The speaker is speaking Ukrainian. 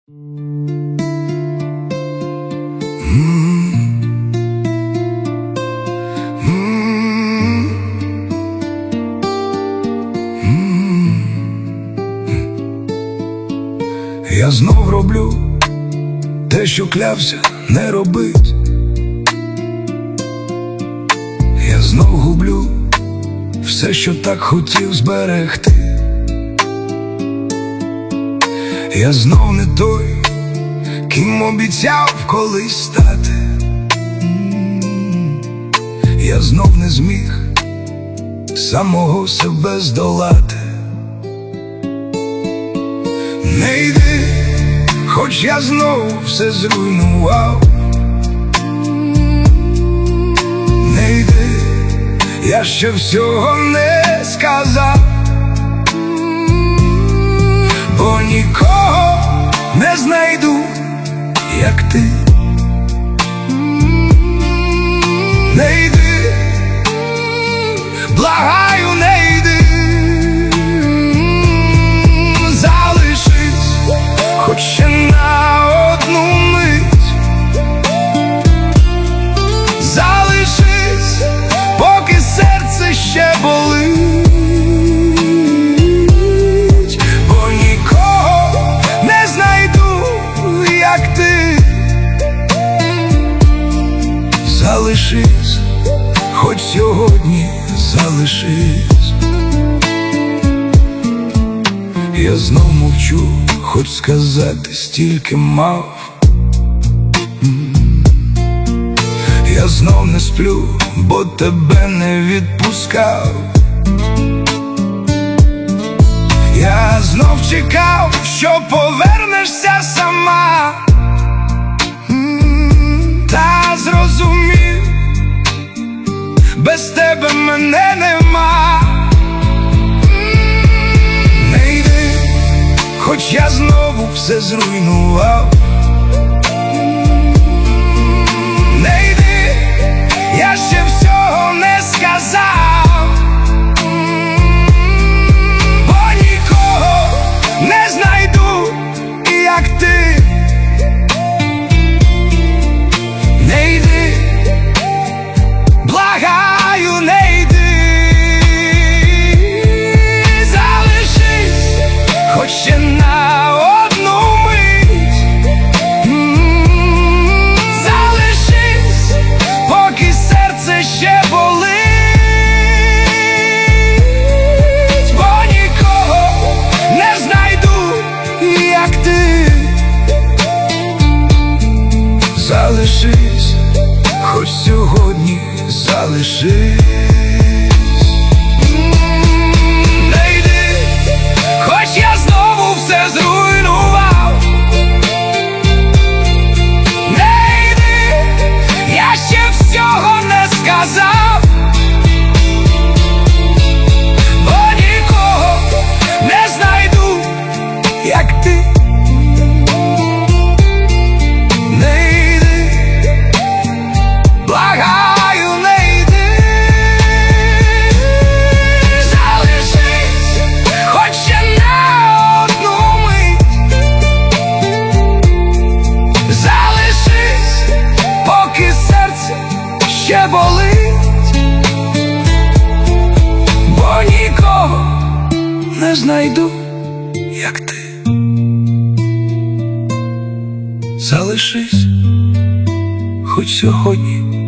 Я знов роблю те, що клявся не робить. Я знов гублю все, що так хотів зберегти. Я знов не той, ким обіцяв колись стати. Я знов не зміг самого себе здолати. Не йди, хоч я знову все зруйнував. Не йди, я ще всього не сказав. Бо нікого не знайду, як ти. Не йди, благаю, не йди. Залишись хоч ще на одну мить. Залишись, поки серце ще болить. Бо нікого не знайду, як ти. Залишись, хоч сьогодні залишись. Я знов мовчу, хоч сказати стільки мав. Я знов не сплю, бо тебе не відпускав. Я знов чекав, що повернешся сама. Та зрозумів, без тебе мене нема. Не йди, хоч я знову все зруйнував. Не йди, я ще всього не сказав. Бо нікого не знайду, як ти. Не йди, благаю, не йди. Залишись, хоч ще на одну мить. Залишись, поки серце ще болить. Бо нікого не знайду, як ти. Залишись, хоч сьогодні залишись. Не йди, хоч я знову все зруйнував. Не йди, я ще всього не сказав. Бо нікого не знайду, як ти. Не йди, благаю, не йди. Залишись, хоч ще на одну мить. Залишись, поки серце ще болить. Бо нікого не знайду, як ти. Залишись, хоч сьогодні